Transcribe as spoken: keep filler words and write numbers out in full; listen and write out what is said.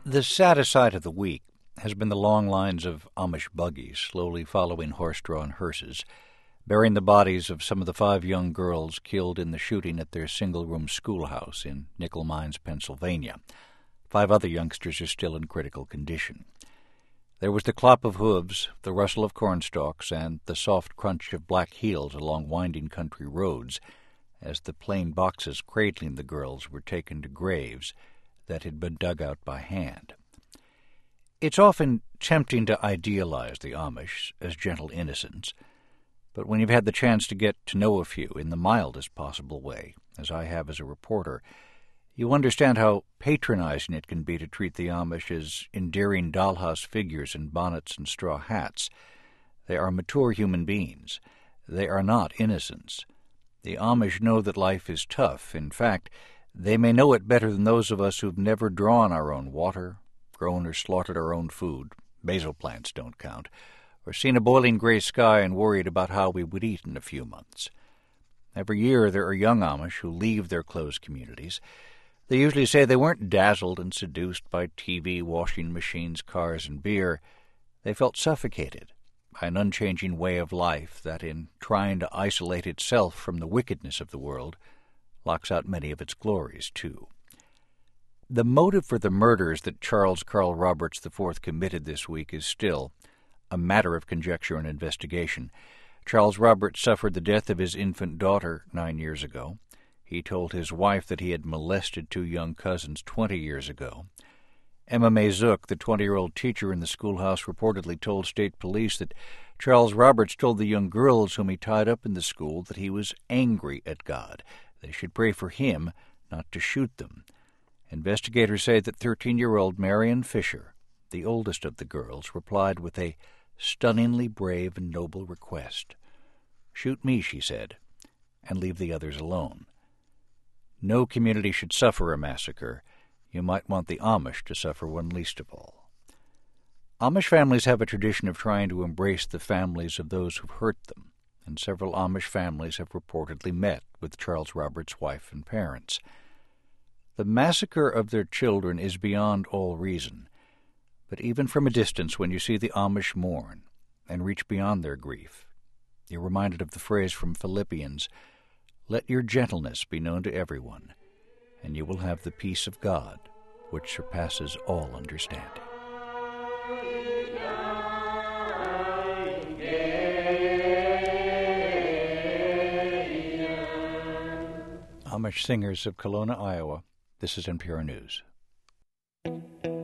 The saddest sight of the week has been the long lines of Amish buggies slowly following horse-drawn hearses, bearing the bodies of some of the five young girls killed in the shooting at their single-room schoolhouse in Nickel Mines, Pennsylvania. Five other youngsters are still in critical condition. There was the clop of hooves, the rustle of cornstalks, and the soft crunch of black heels along winding country roads as the plain boxes cradling the girls were taken to graves that had been dug out by hand. It's often tempting to idealize the Amish as gentle innocents, but when you've had the chance to get to know a few in the mildest possible way, as I have as a reporter, you understand how patronizing it can be to treat the Amish as endearing dollhouse figures in bonnets and straw hats. They are mature human beings. They are not innocents. The Amish know that life is tough. In fact, they may know it better than those of us who've never drawn our own water, grown or slaughtered our own food, basil plants don't count, or seen a boiling gray sky and worried about how we would eat in a few months. Every year there are young Amish who leave their closed communities. They usually say they weren't dazzled and seduced by T V, washing machines, cars, and beer. They felt suffocated by an unchanging way of life that, in trying to isolate itself from the wickedness of the world, locks out many of its glories, too. The motive for the murders that Charles Carl Roberts the Fourth committed this week is still a matter of conjecture and investigation. Charles Roberts suffered the death of his infant daughter nine years ago. He told his wife that he had molested two young cousins twenty years ago. Emma Mae Zook, the twenty-year-old teacher in the schoolhouse, reportedly told state police that Charles Roberts told the young girls whom he tied up in the school that he was angry at God. They should pray for him, not to shoot them. Investigators say that thirteen-year-old Marion Fisher, the oldest of the girls, replied with a stunningly brave and noble request. "Shoot me," she said, "and leave the others alone." No community should suffer a massacre. You might want the Amish to suffer one least of all. Amish families have a tradition of trying to embrace the families of those who've hurt them, and several Amish families have reportedly met with Charles Roberts' wife and parents. The massacre of their children is beyond all reason, but even from a distance, when you see the Amish mourn and reach beyond their grief, you're reminded of the phrase from Philippians, "Let your gentleness be known to everyone, and you will have the peace of God, which surpasses all understanding." Amish singers of Kelowna, Iowa. This is N P R News.